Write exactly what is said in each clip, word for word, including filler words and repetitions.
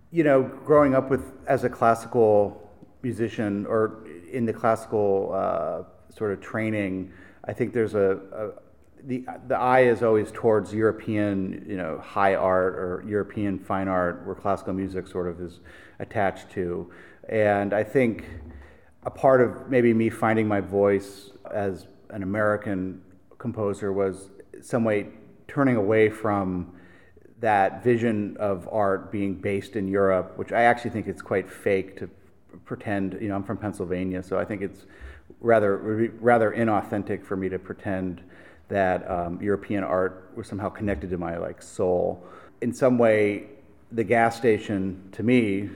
You know, growing up with as a classical musician or in the classical uh, sort of training, I think there's a, a the the eye is always towards European, you know, high art or European fine art, where classical music sort of is attached to. And I think a part of maybe me finding my voice as an American composer was some way turning away from that vision of art being based in Europe, which I actually think it's quite fake to pretend. You know, I'm from Pennsylvania, so I think it's rather rather inauthentic for me to pretend that um, European art was somehow connected to my like soul. In some way, the gas station to me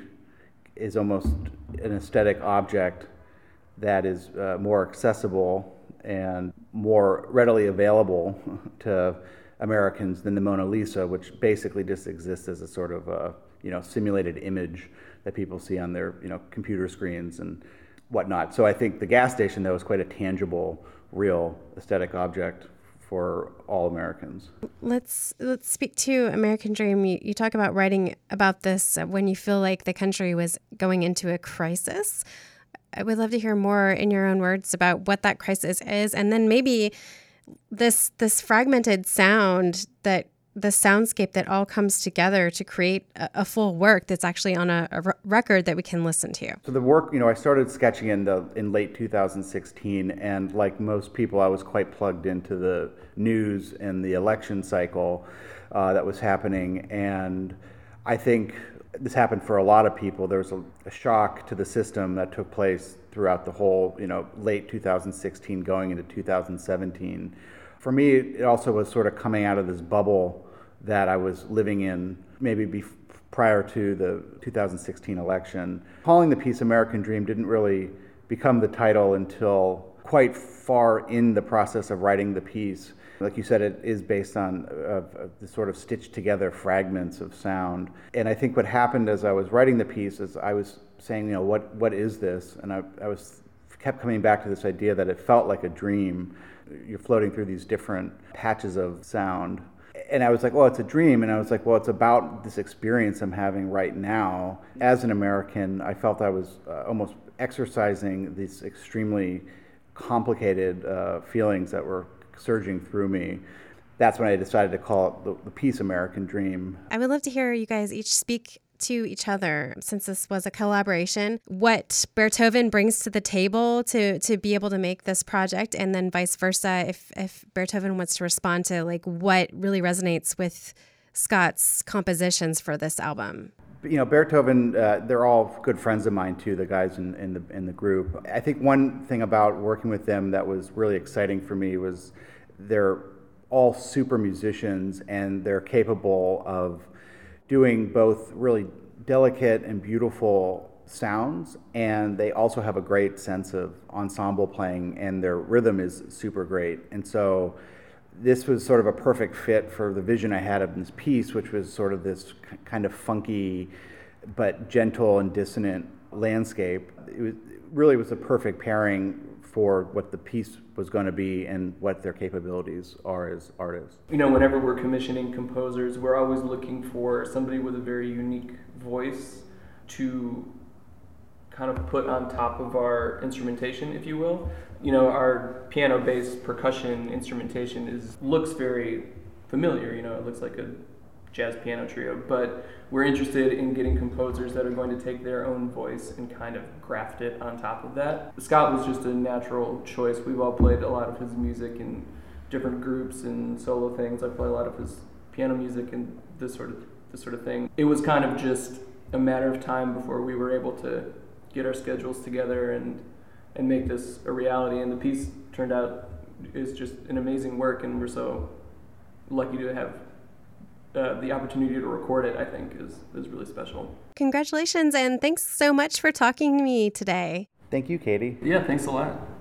is almost an aesthetic object that is uh, more accessible and more readily available to Americans than the Mona Lisa, which basically just exists as a sort of a, you know, simulated image that people see on their, you know, computer screens and whatnot. So I think the gas station, though, is quite a tangible, real aesthetic object for all Americans. Let's let's speak to American Dream. You, you talk about writing about this when you feel like the country was going into a crisis. I would love to hear more in your own words about what that crisis is, and then maybe this this fragmented sound, that the soundscape that all comes together to create a, a full work that's actually on a, a r- record that we can listen to. So the work, you know, I started sketching in the in late two thousand sixteen, and like most people, I was quite plugged into the news and the election cycle uh, that was happening, and I think this happened for a lot of people. There was a, a shock to the system that took place throughout the whole, you know, late two thousand sixteen going into two thousand seventeen. For me, it also was sort of coming out of this bubble that I was living in maybe bef- prior to the two thousand sixteen election. Calling the piece American Dream didn't really become the title until quite far in the process of writing the piece. Like you said, it is based on uh, the sort of stitched together fragments of sound. And I think what happened as I was writing the piece is I was saying, you know, what what is this? And I, I was kept coming back to this idea that it felt like a dream. You're floating through these different patches of sound. And I was like, well, it's a dream. And I was like, well, it's about this experience I'm having right now. As an American, I felt I was uh, almost exercising these extremely complicated uh, feelings that were surging through me. That's when I decided to call it the, the piece American Dream. I would love to hear you guys each speak to each other, since this was a collaboration, what Beethoven brings to the table to to be able to make this project, and then vice versa, if if Beethoven wants to respond to like what really resonates with Scott's compositions for this album. You know, Beethoven, uh, they're all good friends of mine too, the guys in, in the in the group. I think one thing about working with them that was really exciting for me was they're all super musicians, and they're capable of doing both really delicate and beautiful sounds, and they also have a great sense of ensemble playing, and their rhythm is super great. And so this was sort of a perfect fit for the vision I had of this piece, which was sort of this kind of funky but gentle and dissonant landscape. It was, it really was a perfect pairing for what the piece was going to be and what their capabilities are as artists. You know, whenever we're commissioning composers, we're always looking for somebody with a very unique voice to kind of put on top of our instrumentation, if you will. You know, our piano-based percussion instrumentation is looks very familiar. You know, it looks like a jazz piano trio, but we're interested in getting composers that are going to take their own voice and kind of graft it on top of that. Scott was just a natural choice. We've all played a lot of his music in different groups and solo things. I play a lot of his piano music and this sort of this sort of thing. It was kind of just a matter of time before we were able to get our schedules together and and make this a reality. And the piece turned out is just an amazing work, and we're so lucky to have Uh, the opportunity to record it, I think, is, is really special. Congratulations, and thanks so much for talking to me today. Thank you, Katie. Yeah, thanks a lot.